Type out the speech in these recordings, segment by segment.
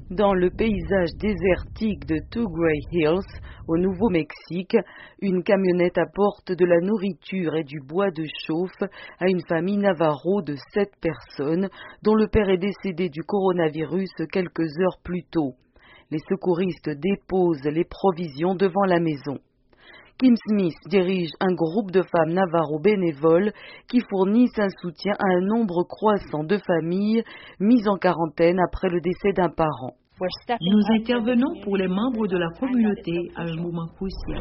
Dans le paysage désertique de Two Gray Hills, au Nouveau-Mexique, une camionnette apporte de la nourriture et du bois de chauffe à une famille Navarro de 7 personnes, dont le père est décédé du coronavirus quelques heures plus tôt. Les secouristes déposent les provisions devant la maison. Kim Smith dirige un groupe de femmes Navarro bénévoles qui fournissent un soutien à un nombre croissant de familles mises en quarantaine après le décès d'un parent. Nous intervenons pour les membres de la communauté à un moment crucial.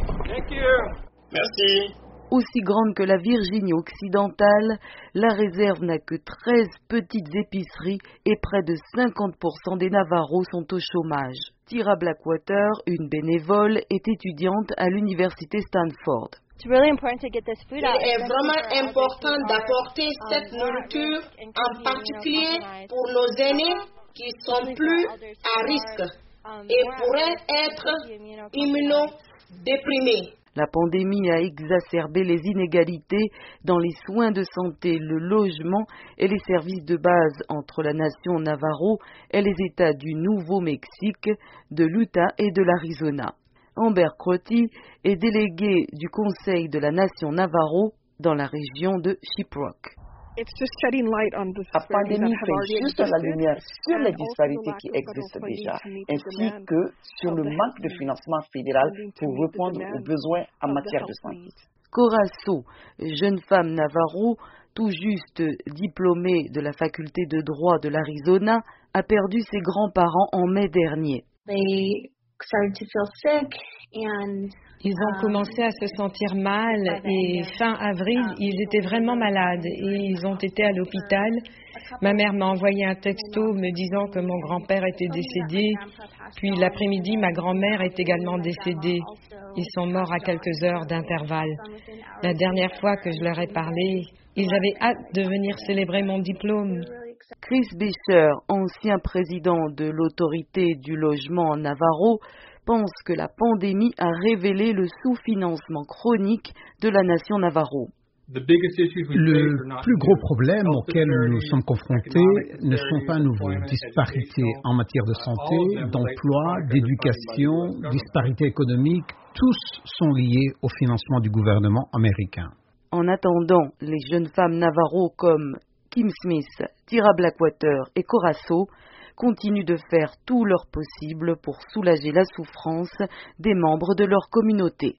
Merci. Aussi grande que la Virginie occidentale, la réserve n'a que 13 petites épiceries et près de 50% des Navarros sont au chômage. Tyra Blackwater, une bénévole, est étudiante à l'université Stanford. Il est vraiment important d'apporter cette nourriture, en particulier pour nos aînés qui sont plus à risque et pourraient être immunodéprimés. La pandémie a exacerbé les inégalités dans les soins de santé, le logement et les services de base entre la nation Navarro et les États du Nouveau-Mexique, de l'Utah et de l'Arizona. Amber Crotty est déléguée du Conseil de la nation Navarro dans la région de Shiprock. La pandémie fait juste la lumière sur les disparités qui existent déjà, ainsi que sur le manque de financement fédéral pour répondre aux besoins en matière de santé. Corazzo, jeune femme Navarro, tout juste diplômée de la faculté de droit de l'Arizona, a perdu ses grands-parents en mai dernier. Ils ont commencé à se sentir mal et fin avril, ils étaient vraiment malades et ils ont été à l'hôpital. Ma mère m'a envoyé un texto me disant que mon grand-père était décédé. Puis l'après-midi, ma grand-mère est également décédée. Ils sont morts à quelques heures d'intervalle. La dernière fois que je leur ai parlé, ils avaient hâte de venir célébrer mon diplôme. Chris Becher, ancien président de l'autorité du logement Navarro, pense que la pandémie a révélé le sous-financement chronique de la nation Navarro. Le plus gros problème auquel nous sommes confrontés ne sont pas nouveaux. Disparités en matière de santé, d'emploi, d'éducation, disparités économiques, tous sont liés au financement du gouvernement américain. En attendant, les jeunes femmes Navarro comme Kim Smith, Tyra Blackwater et Corazzo continuent de faire tout leur possible pour soulager la souffrance des membres de leur communauté.